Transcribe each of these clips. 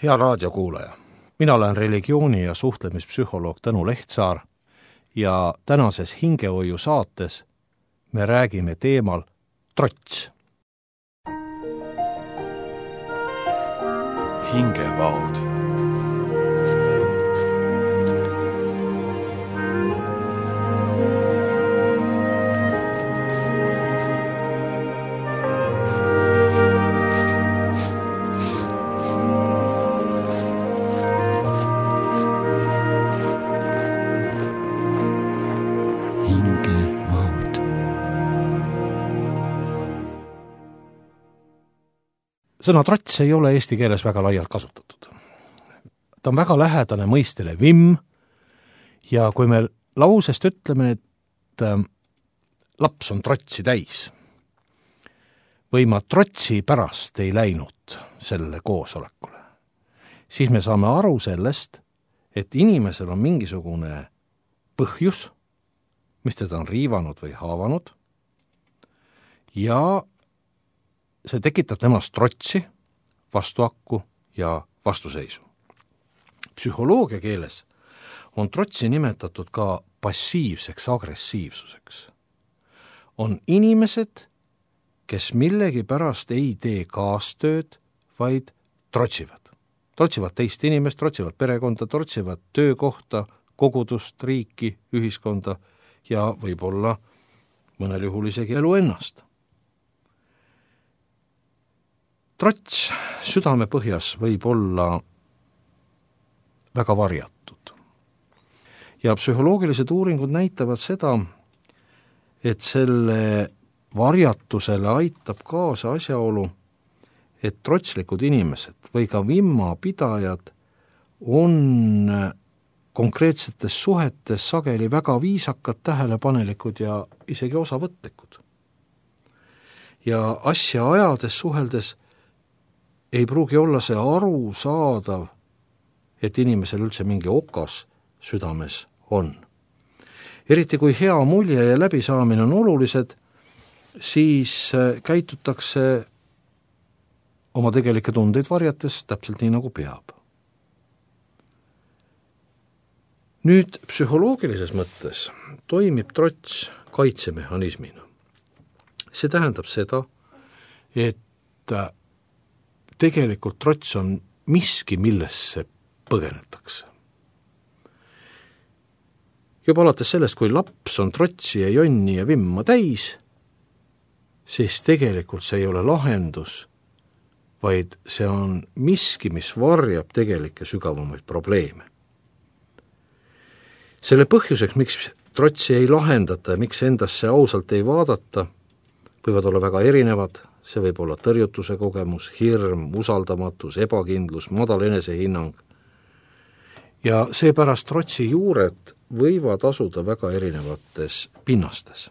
Hea raadiokuulaja, mina olen religiooni- ja suhtlemispsühholoog Tõnu Lehtsaar ja tänases Hingehoiu saates me räägime teemal trots. Hingevaod. Sõna trots ei ole eesti keeles väga laialt kasutatud. Ta on väga lähedane mõistele vimm ja kui me lausest ütleme, et laps on trotsi täis või ma trotsi pärast ei läinud sellele koosolekule, siis me saame aru sellest, et inimesel on mingisugune põhjus, mis teda on riivanud või haavanud ja see tekitab temast trotsi, vastuakku ja vastuseisu. Psühholoogia keeles on trotsi nimetatud ka passiivseks agressiivsuseks. On inimesed, kes millegi pärast ei tee kaastööd, vaid trotsivad. Trotsivad teist inimest, trotsivad perekonda, trotsivad töökohta, kogudust, riiki, ühiskonda ja võib-olla mõnel juhul isegi elu ennast. Trots südame põhjas võib olla väga varjatud. Ja psühholoogilised uuringud näitavad seda, et selle varjatusele aitab kaasa asjaolu, et trotslikud inimesed või ka vimmapidajad on konkreetsetes suhetes sageli väga viisakad, tähelepanelikud ja isegi osavõtlikud. Ja asja ajades suheldes ei pruugi olla see aru saadav, et inimesel üldse mingi okas südames on. Eriti kui hea mulje ja läbisaamine on olulised, siis käitutakse oma tegelikke tundeid varjates täpselt nii, nagu peab. Nüüd psühholoogilises mõttes toimib trots kaitsemehhanismina. See tähendab seda, et tegelikult trots on miski, millesse põgenetakse. Juba alates sellest, kui laps on trotsi ja jonni ja vimma täis, siis tegelikult see ei ole lahendus, vaid see on miski, mis varjab tegelikke sügavamaid probleeme. Selle põhjuseks, miks trotsi ei lahendata ja miks endasse ausalt ei vaadata, võivad olla väga erinevad. See võib olla tõrjutuse kogemus, hirm, usaldamatus, ebakindlus, madal enesehinnang. Ja seepärast trotsi juured võivad asuda väga erinevates pinnastes.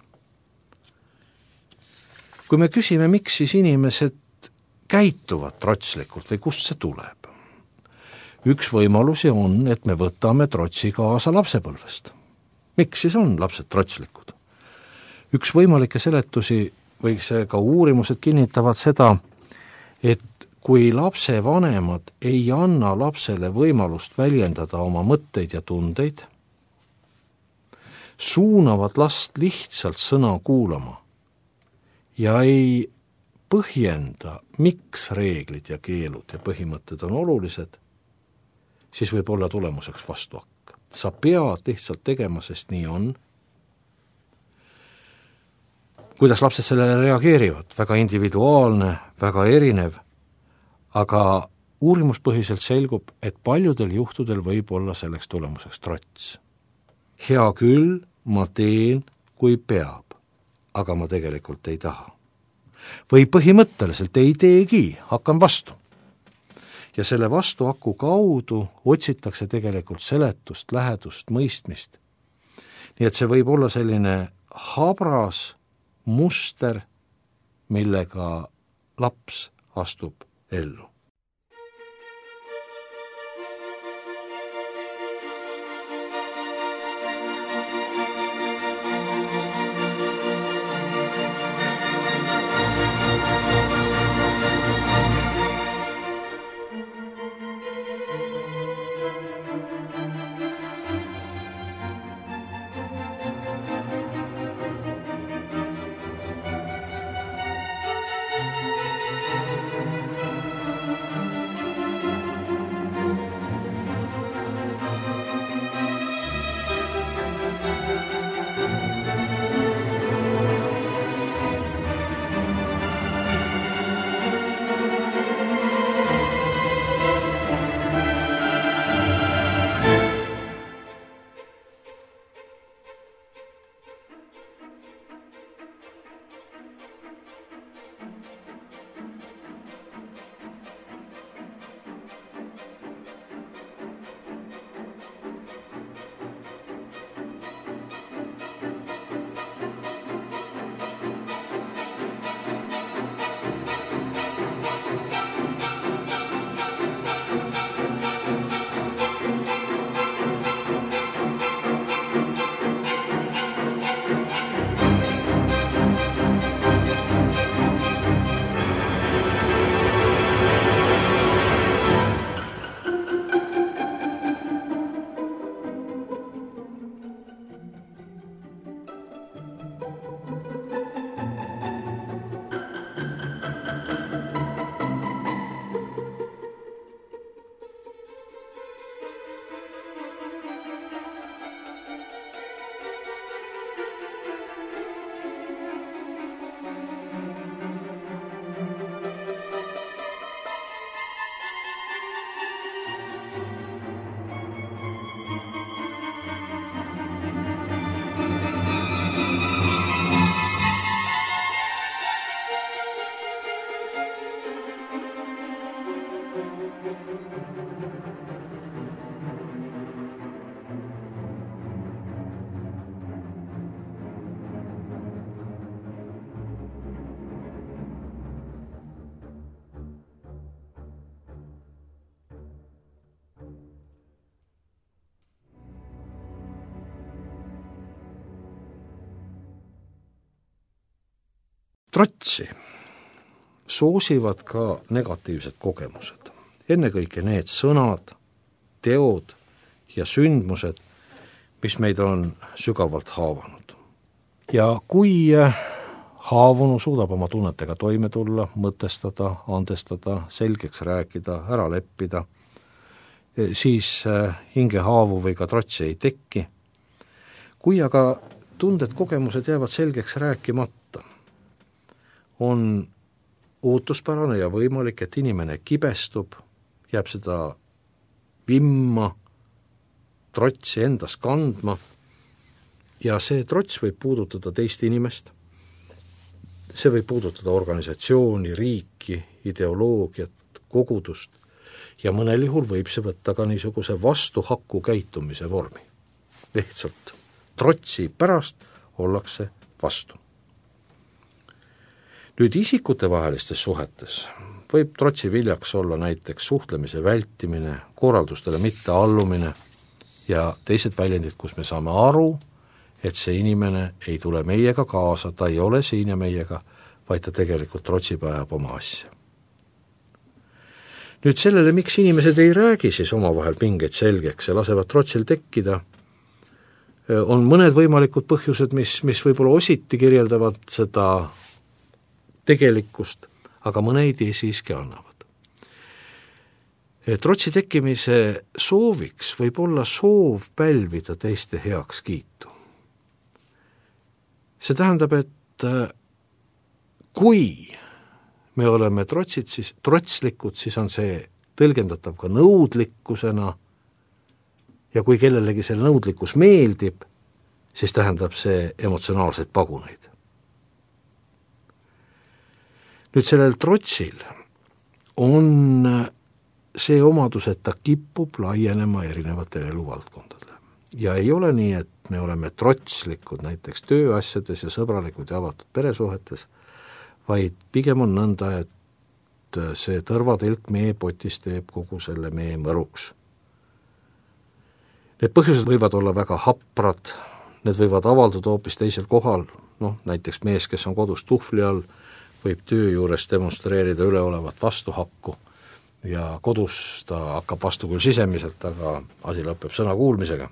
Kui me küsime, miks siis inimesed käituvad trotslikult või kust see tuleb? Üks võimalusi on, et me võtame trotsi kaasa lapsepõlvest. Miks siis on lapsed trotslikud? Üks võimalikke seletusi või see ka uurimused kinnitavad seda, et kui lapse vanemad ei anna lapsele võimalust väljendada oma mõtteid ja tundeid, suunavad last lihtsalt sõna kuulama ja ei põhjenda, miks reeglid ja keelud ja põhimõtted on olulised, siis võib olla tulemuseks vastuakk. Sa pead lihtsalt tegema, sest nii on. Kuidas lapsed sellele reageerivad? Väga individuaalne, väga erinev, aga uurimuspõhiselt selgub, et paljudel juhtudel võib olla selleks tulemuseks trots. Hea küll, ma teen, kui peab, aga ma tegelikult ei taha. Või põhimõtteliselt ei teegi, hakkan vastu. Ja selle vastuaku kaudu otsitakse tegelikult seletust, lähedust, mõistmist. Nii et see võib olla selline habras muster, millega laps astub ellu. trotsi soosivad ka negatiivsed kogemused. Ennekõike need sõnad, teod ja sündmused, mis meid on sügavalt haavanud. Ja kui haavunu suudab oma tunnetega toime tulla, mõtestada, andestada, selgeks rääkida, ära leppida, siis hingehaavu või ka trotsi ei tekki. Kui aga tunded, kogemused jäävad selgeks rääkimata, on ootuspärane ja võimalik, et inimene kibestub, jääb seda vimma, trotsi endas kandma ja see trots võib puudutada teist inimest, see võib puudutada organisatsiooni, riiki, ideoloogiat, kogudust ja mõnel juhul võib see võtta ka niisuguse vastuhaku käitumise vormi. Lihtsalt trotsi pärast ollakse vastu. Nüüd isikutevahelistes suhetes võib trotsi viljaks olla näiteks suhtlemise vältimine, korraldustele mitte allumine ja teised väljendid, kus me saame aru, et see inimene ei tule meiega kaasa, ta ei ole siin ja meiega, vaid ta tegelikult trotsib ajab oma asja. Nüüd sellele, miks inimesed ei räägi siis omavahel pingeid selgeks ja lasevad trotsil tekkida, on mõned võimalikud põhjused, mis võib-olla ositi kirjeldavad seda tegelikkust, aga mõneid siiski annavad. Trotsi tekkimise sooviks võib olla soov pälvida teiste heakskiitu. See tähendab, et kui me oleme trotslikud, siis on see tõlgendatav ka nõudlikkusena ja kui kellelegi see nõudlikkus meeldib, siis tähendab see emotsionaalseid paguneid. Nüüd sellel trotsil on see omadus, et ta kipub laienema erinevatele eluvaldkondadele. Ja ei ole nii, et me oleme trotslikud näiteks tööasjades ja sõbralikud ja avatud peresuhetes, vaid pigem on nõnda, et see tõrvatilk meepotis teeb kogu selle mee mõruks. Need põhjused võivad olla väga haprad, need võivad avalduda hoopis teisel kohal, näiteks mees, kes on kodus tuhvli all, võib töö juures demonstreerida üleolevat vastuhakku ja kodus ta hakkab vastu küll sisemiselt, aga asi lõpeb sõna kuulmisega.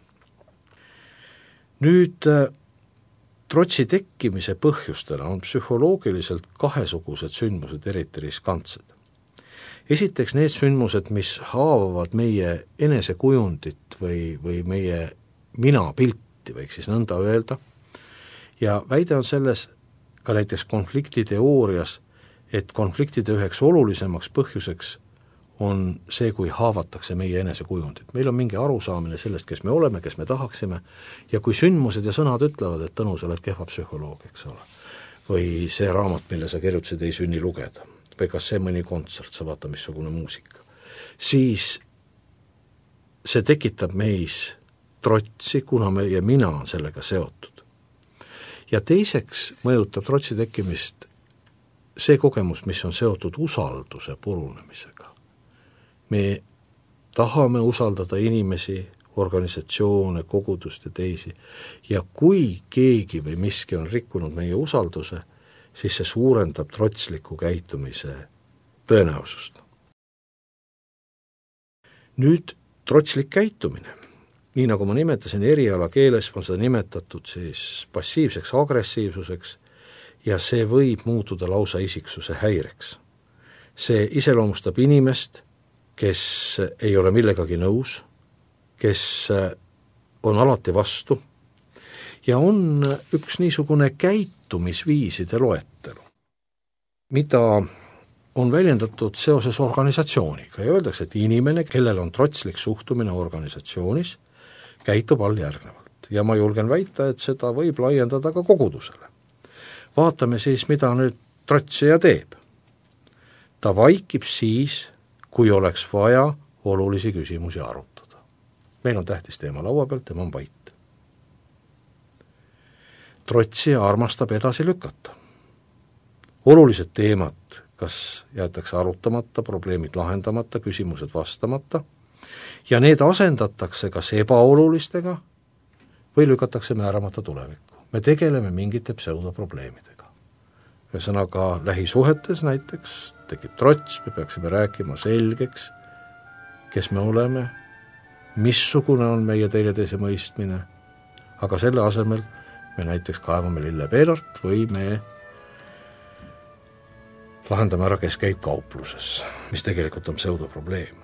Nüüd trotsi tekkimise põhjustena on psühholoogiliselt kahesugused sündmused eriti riskantsed. Esiteks need sündmused, mis haavavad meie enesekujundit või meie minapilti, võiks siis nõnda öelda, ja väide on selles ka näiteks konfliktiteoorias, et konfliktide üheks olulisemaks põhjuseks on see, kui haavatakse meie enesekujundit. Meil on mingi arusaamine sellest, kes me oleme, kes me tahaksime, ja kui sündmused ja sõnad ütlevad, et Tõnu, sa oled kehva psühholoog, eks ole, või see raamat, mille sa kirjutasid, ei sünni lugeda, või kas see mõni kontsert, sa vaata, missugune muusika, siis see tekitab meis trotsi, kuna meie mina on sellega seotud. Ja teiseks mõjutab trotsi tekkimist see kogemus, mis on seotud usalduse purunemisega. Me tahame usaldada inimesi, organisatsioone, kogudust ja teisi, ja kui keegi või miski on rikkunud meie usalduse, siis see suurendab trotsliku käitumise tõenäosust. Nüüd trotslik käitumine. Nii nagu ma nimetasin, eriala keeles on seda nimetatud siis passiivseks agressiivsuseks ja see võib muutuda lausa isiksuse häireks. See iseloomustab inimest, kes ei ole millegagi nõus, kes on alati vastu ja on üks niisugune käitumisviiside loetelu, mida on väljendatud seoses organisatsiooniga ja öeldakse, et inimene, kellel on trotslik suhtumine organisatsioonis, käitub alljärgnevalt ja ma julgen väita, et seda võib laiendada ka kogudusele. Vaatame siis, mida nüüd trotsija teeb. Ta vaikib siis, kui oleks vaja olulisi küsimusi arutada. Meil on tähtis teema laua pealt, tema on vait. Trotsija armastab edasi lükata. Olulised teemad, kas jäetakse arutamata, probleemid lahendamata, küsimused vastamata, ja need asendatakse kas ebaolulistega või lükatakse määramata tulevikku. Me tegeleme mingite pseudoprobleemidega. ühesõnaga lähisuhetes näiteks tekib trots, me peaksime rääkima selgeks, kes me oleme, missugune on meie teineteise mõistmine, aga selle asemel me näiteks kaevame lillepeedart või me lahendame ära, kes käib kaupluses, mis tegelikult on pseudoprobleem.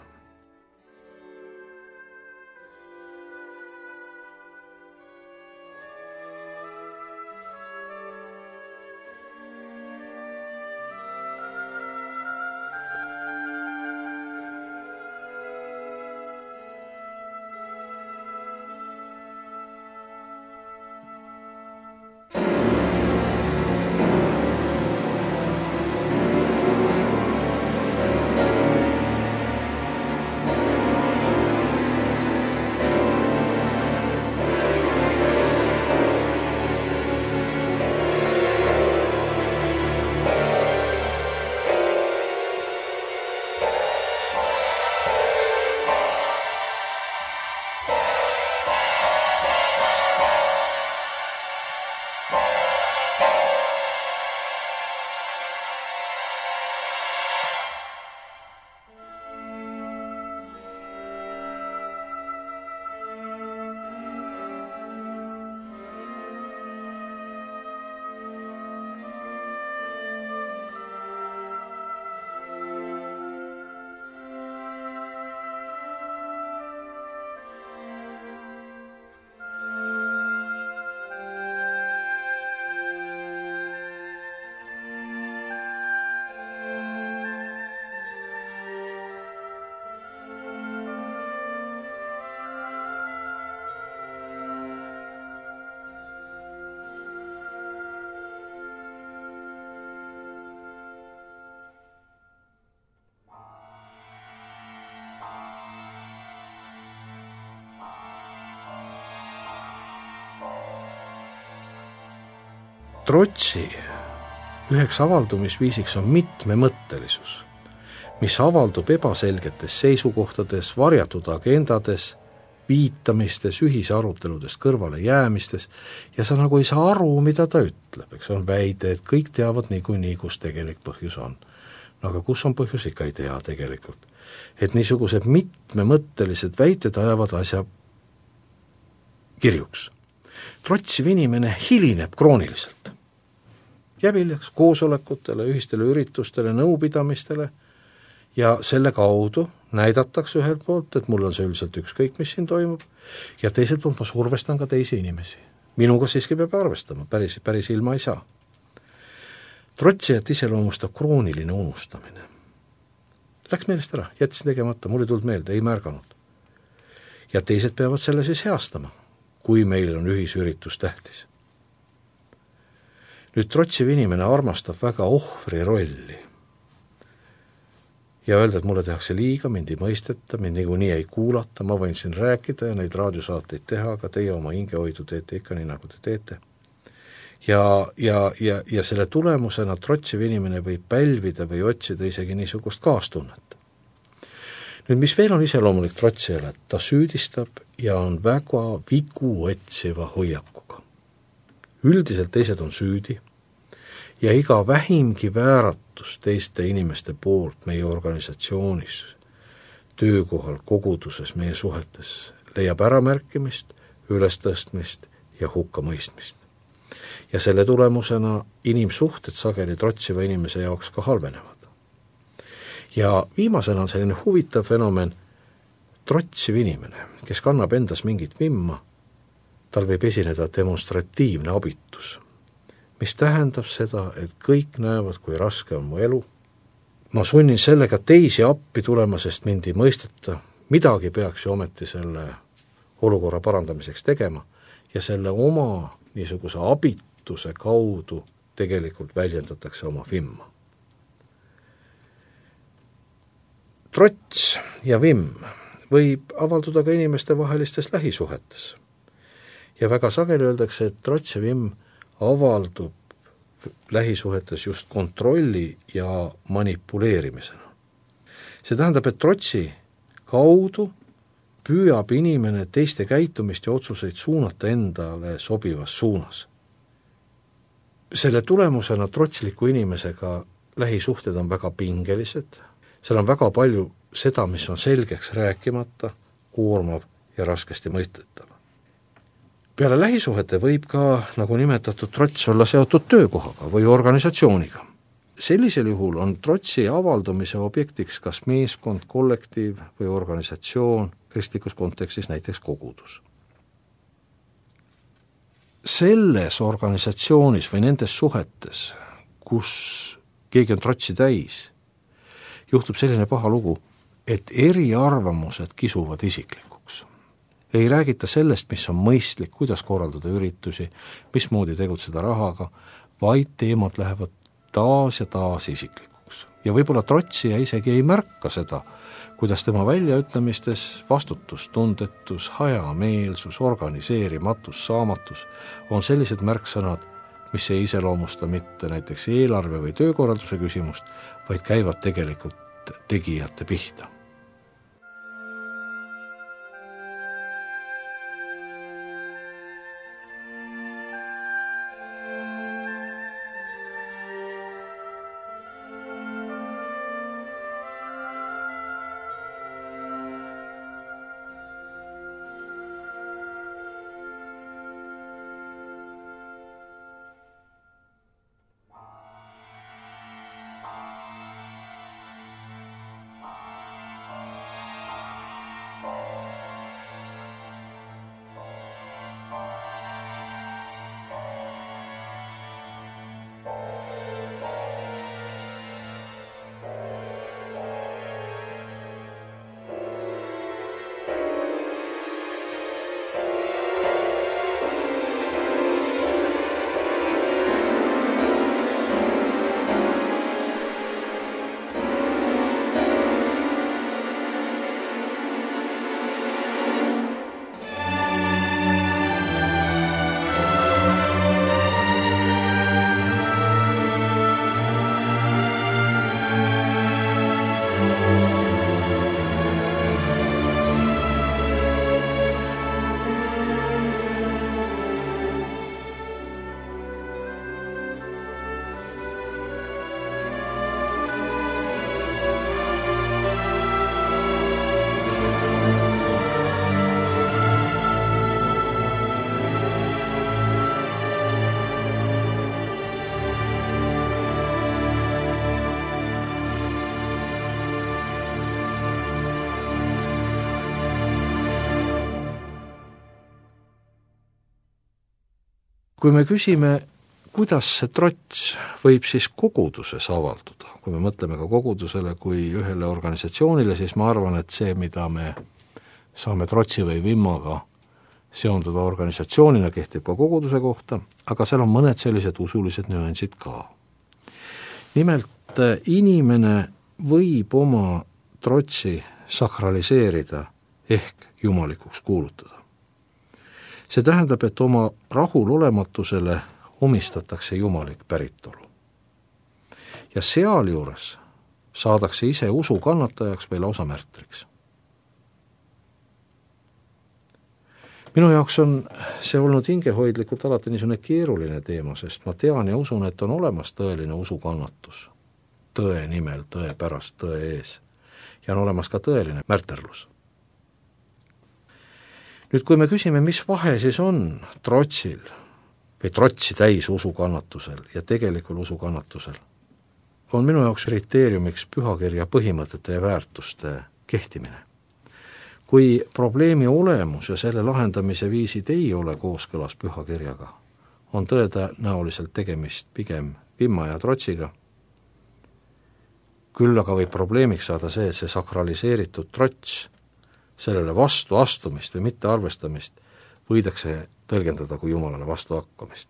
Trotsi üheks avaldumisviisiks on mitmemõttelisus, mis avaldub ebaselgetes seisukohtades, varjatud agendades, viitamistes, ühise aruteludest kõrvale jäämistes ja sa nagu ei saa aru, mida ta ütleb, eks on väide, et kõik teavad niikuinii, kus tegelik põhjus on. No aga kus on põhjus, ikka ei tea tegelikult. Et niisugused mitmemõttelised väited ajavad asja kirjuks. Trotsiv inimene hilineb krooniliselt. Jääb hiljaks koosolekutele, ühistele üritustele, nõupidamistele ja selle kaudu näidatakse ühelt poolt, et mul on see üldiselt ükskõik, mis siin toimub, ja teiselt poolt ma survestan ka teisi inimesi. Minuga siiski peab arvestama, päris ilma ei saa. Trotsijat iseloomustab krooniline unustamine. Läks meelest ära, jättis tegemata, mul ei tulnud meelde, ei märganud. Ja teised peavad selle siis heastama, kui meil on ühisüritus tähtis. Nüüd trotsiv inimene armastab väga ohvri rolli ja öelda, et mulle tehakse liiga, mind ei mõisteta, mind niikuinii ei kuulata, ma võin siin rääkida ja neid raadiosaateid teha, aga teie oma hingehoidu teete ikka nii, nagu te teete. Ja selle tulemusena trotsiv inimene võib pälvida või otsida isegi niisugust kaastunnet. Nüüd, mis veel on iseloomulik trotsijale, ta süüdistab ja on väga vigu otsiva hoiakuga. Üldiselt teised on süüdi ja iga vähimgi vääratus teiste inimeste poolt meie organisatsioonis, töökohal, koguduses, meie suhetes leiab äramärkimist, ülestõstmist ja hukkamõistmist. Ja selle tulemusena inimsuhted sageli trotsiva inimese jaoks ka halvenevad. Ja viimasena on selline huvitav fenomen, trotsiv inimene, kes kannab endas mingit vimma, tal võib esineda demonstratiivne abitus, mis tähendab seda, et kõik näevad, kui raske on mu elu. Ma sunnin sellega teisi appi tulema, sest mind ei mõisteta, midagi peaks ju ometi selle olukorra parandamiseks tegema ja selle oma niisuguse abituse kaudu tegelikult väljendatakse oma vimma. Trots ja vimm võib avalduda ka inimeste vahelistes lähisuhetes. Ja väga sageli öeldakse, et trots ja vimm avaldub lähisuhetes just kontrolli ja manipuleerimisena. See tähendab, et trotsi kaudu püüab inimene teiste käitumist ja otsuseid suunata endale sobivas suunas. Selle tulemusena trotsliku inimesega lähisuhted on väga pingelised, seal on väga palju seda, mis on selgeks rääkimata, koormav ja raskesti mõistetav. Peale lähisuhete võib ka, nagu nimetatud, trots olla seotud töökohaga või organisatsiooniga. Sellisel juhul on trotsi avaldumise objektiks kas meeskond, kollektiiv või organisatsioon, kristlikus kontekstis näiteks kogudus. Selles organisatsioonis või nendes suhetes, kus keegi on trotsi täis, juhtub selline paha lugu, et eriarvamused kisuvad isiklikuks. Ei räägita sellest, mis on mõistlik, kuidas korraldada üritusi, mismoodi tegutseda rahaga, vaid teemad lähevad taas ja taas isiklikuks. Ja võib-olla trotsija isegi ei märka seda, kuidas tema väljaütlemistes vastutustundetus, hajameelsus, organiseerimatus, saamatus on sellised märksõnad, mis ei iseloomusta mitte näiteks eelarve või töökorralduse küsimust, vaid käivad tegelikult tegijate pihta. Kui me küsime, kuidas see trots võib siis koguduses avalduda, kui me mõtleme ka kogudusele kui ühele organisatsioonile, siis ma arvan, et see, mida me saame trotsi või vimmaga seonduda organisatsioonina, kehtib ka koguduse kohta, aga seal on mõned sellised usulised nüansid ka. Nimelt, inimene võib oma trotsi sakraliseerida ehk jumalikuks kuulutada. See tähendab, et oma rahulolematusele omistatakse jumalik päritolu. Ja sealjuures saadakse ise usu kannatajaks või lausa märtriks. Minu jaoks on see olnud hingehoidlikult alati niisugune keeruline teema, sest ma tean ja usun, et on olemas tõeline usukannatus. Tõe nimel, tõe pärast, tõe ees. Ja on olemas ka tõeline märterlus. Nüüd, kui me küsime, mis vahe siis on trotsil või trotsi täis usukannatusel ja tegelikul usukannatusel, on minu jaoks kriteeriumiks pühakirja põhimõtete ja väärtuste kehtimine. Kui probleemi olemus ja selle lahendamise viisid ei ole kooskõlas pühakirjaga, on tõenäoliselt tegemist pigem vimma ja trotsiga. Küll aga võib probleemiks saada see, et see sakraliseeritud trots, sellele vastu astumist või mitte arvestamist võidakse tõlgendada kui jumalale vastu hakkamist.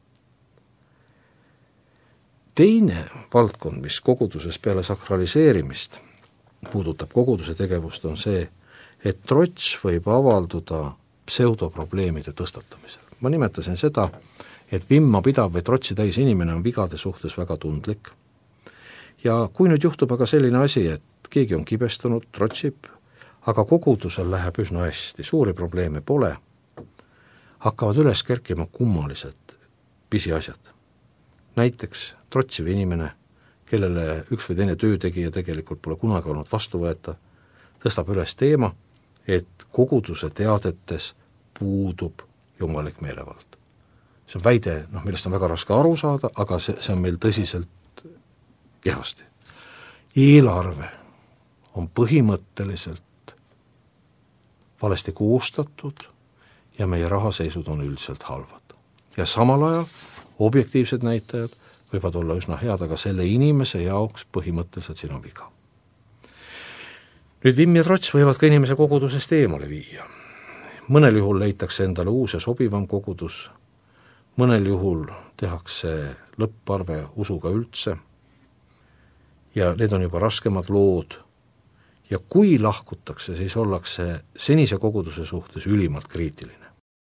Teine valdkond, mis koguduses peale sakraliseerimist puudutab koguduse tegevust, on see, et trots võib avalduda pseudoprobleemide tõstatamisel. Ma nimetasin seda, et vimma pidav või trotsi täis inimene on vigade suhtes väga tundlik. Ja kui nüüd juhtub aga selline asi, et keegi on kibestunud, trotsib, aga kogudusel läheb üsna hästi, suuri probleeme pole, hakkavad üles kerkima kummalised pisiasjad. näiteks trotsiv inimene, kellele üks või teine töötegija tegelikult pole kunagi olnud vastuvõetav, tõstab üles teema, et koguduse teadetes puudub jumalik meelevald. See on väide, millest on väga raske aru saada, aga see on meil tõsiselt kehvasti. Eelarve on põhimõtteliselt valesti koostatud ja meie rahaseisud on üldiselt halvad. Ja samal ajal objektiivsed näitajad võivad olla üsna head, aga selle inimese jaoks põhimõtteliselt siin on viga. Nüüd vimm ja trots võivad ka inimese kogudusest eemale viia. Mõnel juhul leitakse endale uus ja sobivam kogudus, mõnel juhul tehakse lõpparve usuga üldse ja need on juba raskemad lood. Ja kui lahkutakse, siis ollakse senise koguduse suhtes ülimalt kriitiline.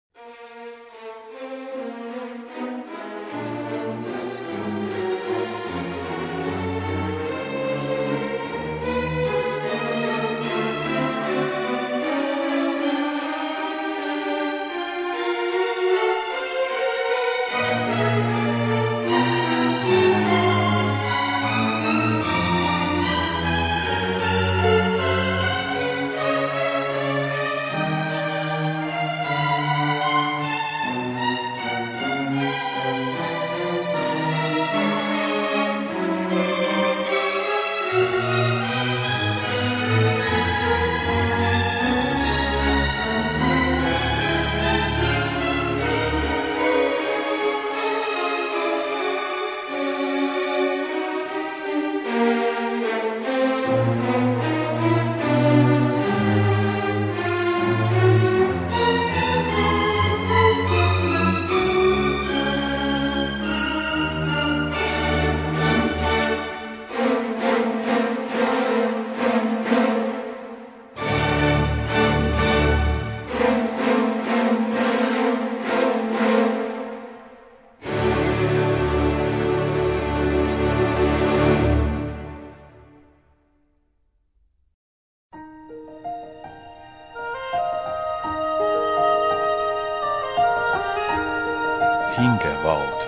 Hingevaod.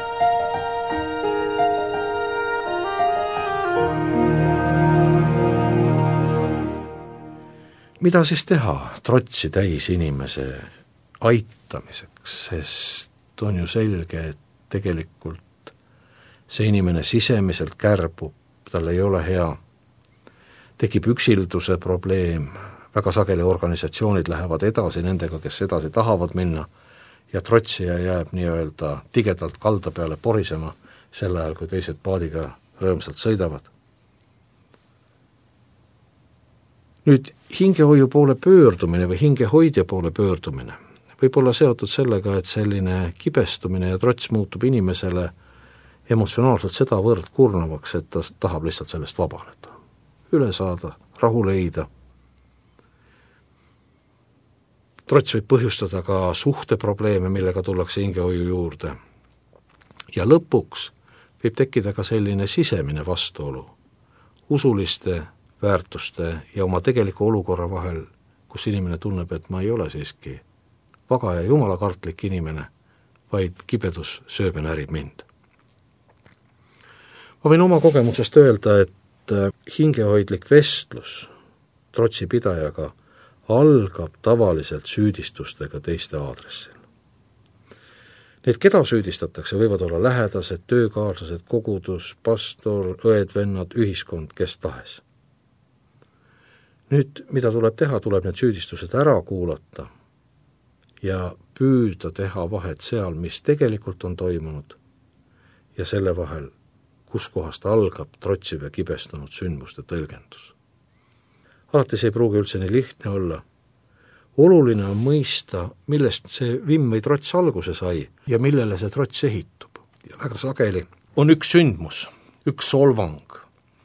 Mida siis teha trotsi täis inimese aitamiseks, sest on ju selge, et tegelikult see inimene sisemiselt kärbub, tal ei ole hea, tekib üksilduse probleem, väga sageli organisatsioonid lähevad edasi nendega, kes edasi tahavad minna, ja trotsija jääb nii-öelda tigedalt kalda peale porisema, sel ajal, kui teised paadiga rõõmsalt sõidavad. Nüüd hingehoiu poole pöördumine või hingehoidja poole pöördumine võib olla seotud sellega, et selline kibestumine ja trots muutub inimesele emotsionaalselt sedavõrd kurnavaks, et ta tahab lihtsalt sellest vabaneda, üle saada, rahu leida. Trots võib põhjustada ka suhteprobleeme, millega tullakse hingehoiu juurde. Ja lõpuks võib tekkida ka selline sisemine vastuolu usuliste väärtuste ja oma tegeliku olukorra vahel, kus inimene tunneb, et ma ei ole siiski vaga ja jumalakartlik inimene, vaid kibedus sööb ja närib mind. Ma võin oma kogemusest öelda, et hingehoidlik vestlus trotsi pidajaga algab tavaliselt süüdistustega teiste aadressil. Need, keda süüdistatakse, võivad olla lähedased, töökaaslased, kogudus, pastor, õed, vennad, ühiskond, kes tahes. Nüüd, mida tuleb teha, tuleb need süüdistused ära kuulata ja püüda teha vahet seal, mis tegelikult on toimunud ja selle vahel, kus kohast algab trotsiv ja kibestunud sündmuste tõlgendus. Alates ei pruugi üldse nii lihtne olla. Oluline on mõista, millest see vimm või trots alguse sai ja millele see trots ehitub. Ja väga sageli on üks sündmus, üks solvang,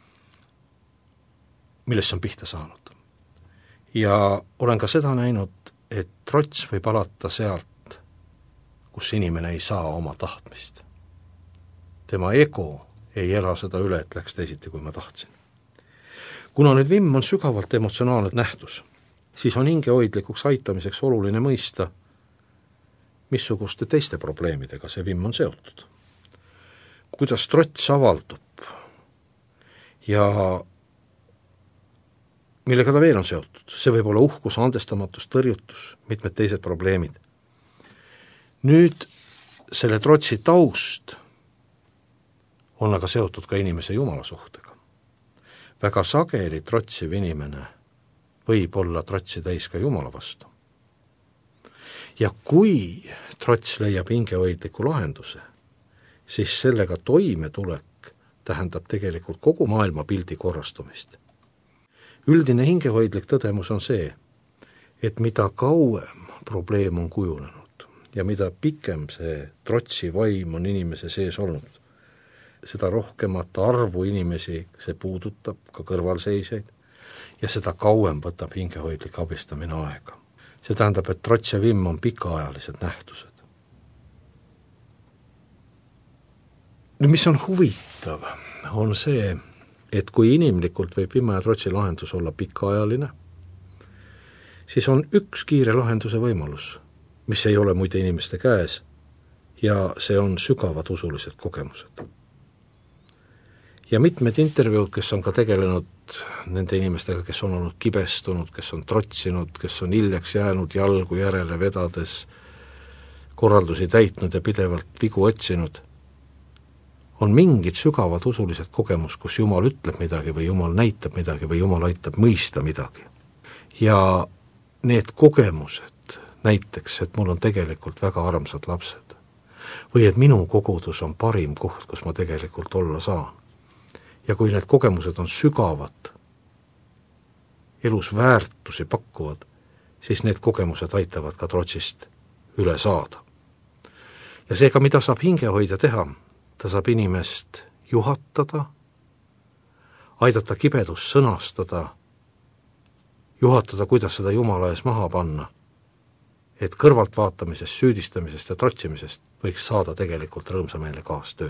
millest on pihta saanud. Ja olen ka seda näinud, et trots võib alata sealt, kus inimene ei saa oma tahtmist. Tema ego ei ela seda üle, et läks teisiti, kui ma tahtsin. Kuna nüüd vimm on sügavalt emotsionaalne nähtus, siis on hingehoidlikuks aitamiseks oluline mõista, missuguste teiste probleemidega see vimm on seotud. kuidas trots avaldub ja millega ta veel on seotud. See võib olla uhkus, andestamatus, tõrjutus, mitmed teised probleemid. Nüüd selle trotsi taust on aga seotud ka inimese jumala suhtega. Väga sageli trotsiv inimene võib olla trotsi täis ka jumala vastu. Ja kui trots leiab hingehoidliku lahenduse, siis sellega toimetulek tähendab tegelikult kogu maailma pildi korrastumist. Üldine hingehoidlik tõdemus on see, et mida kauem probleem on kujunenud ja mida pikem see trotsi vaim on inimese sees olnud, seda rohkemat arvu inimesi see puudutab, ka kõrvalseisjaid, ja seda kauem võtab hingehoidlik abistamine aega. See tähendab, et trots ja vimm on pikaajalised nähtused. Nüüd, mis on huvitav, on see, et kui inimlikult võib vimma ja trotsi lahendus olla pikaajaline, siis on üks kiire lahenduse võimalus, mis ei ole muide inimeste käes, ja see on sügavad usulised kogemused. Ja mitmed intervjuud, kes on ka tegelenud nende inimestega, kes on olnud kibestunud, kes on trotsinud, kes on hiljaks jäänud jalgu järele vedades, korraldusi täitnud ja pidevalt vigu otsinud, on mingid sügavad usulised kogemus, kus Jumal ütleb midagi või Jumal näitab midagi või Jumal aitab mõista midagi. Ja need kogemused, näiteks, et mul on tegelikult väga armsad lapsed või et minu kogudus on parim koht, kus ma tegelikult olla saan. Ja kui need kogemused on sügavad, elus väärtusi pakkuvad, siis need kogemused aitavad ka trotsist üle saada. Ja seega, mida saab hingehoidja teha? Ta saab inimest juhatada, aidata kibedust sõnastada, juhatada, kuidas seda Jumala ees maha panna, et kõrvaltvaatamisest, süüdistamisest ja trotsimisest võiks saada tegelikult rõõmsameelne kaastöö.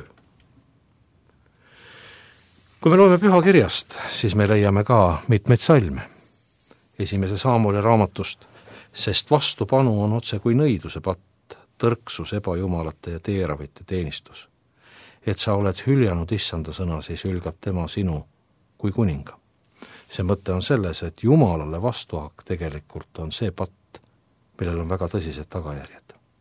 Kui me loeme pühakirjast, siis me leiame ka mitmeid salme. Esimese Saamuli raamatust, sest vastupanu on otse kui nõiduse patt, tõrksus, ebajumalate ja teeravite teenistus. Et sa oled hüljanud issanda sõna, siis hülgab tema sinu kui kuninga. See mõte on selles, et Jumalale vastuhak tegelikult on see patt, millel on väga tõsised tagajärjed.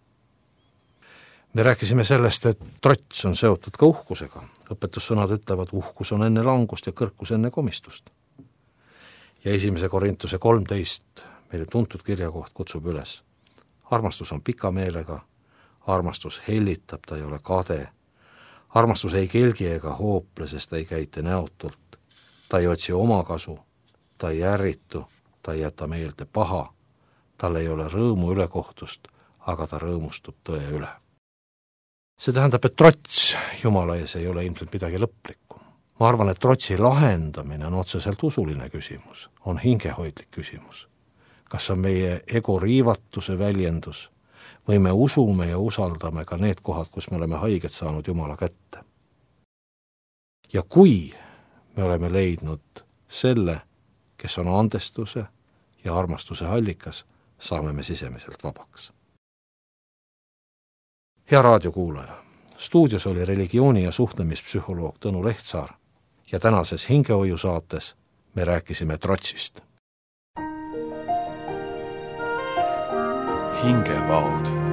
Me rääkisime sellest, et trots on seotud ka uhkusega. Õpetussõnad ütlevad, uhkus on enne langust ja kõrkus enne komistust. Ja 1. Korintuse 13 meile tuntud kirjakoht kutsub üles. Armastus on pika meelega, armastus hellitab, ta ei ole kade. Armastus ei kelgi ega hoople, sest ta ei käite näotult. Ta ei otsi omakasu, ta ei ärritu, ta ei jäta meelde paha. Tal ei ole rõõmu ülekohtust, aga ta rõõmustub tõe üle. See tähendab, et trots Jumala ees ei ole ilmselt midagi lõplikku. Ma arvan, et trotsi lahendamine on otseselt usuline küsimus, on hingehoidlik küsimus. Kas on meie ego riivatuse väljendus või me usume ja usaldame ka need kohad, kus me oleme haiget saanud Jumala kätte. Ja kui me oleme leidnud selle, kes on andestuse ja armastuse allikas, saame me sisemiselt vabaks. Hea raadiokuulaja, stuudios oli religiooni- ja suhtlemispsühholoog Tõnu Lehtsaar ja tänases hingehoiu saates me rääkisime trotsist. Hingevaod.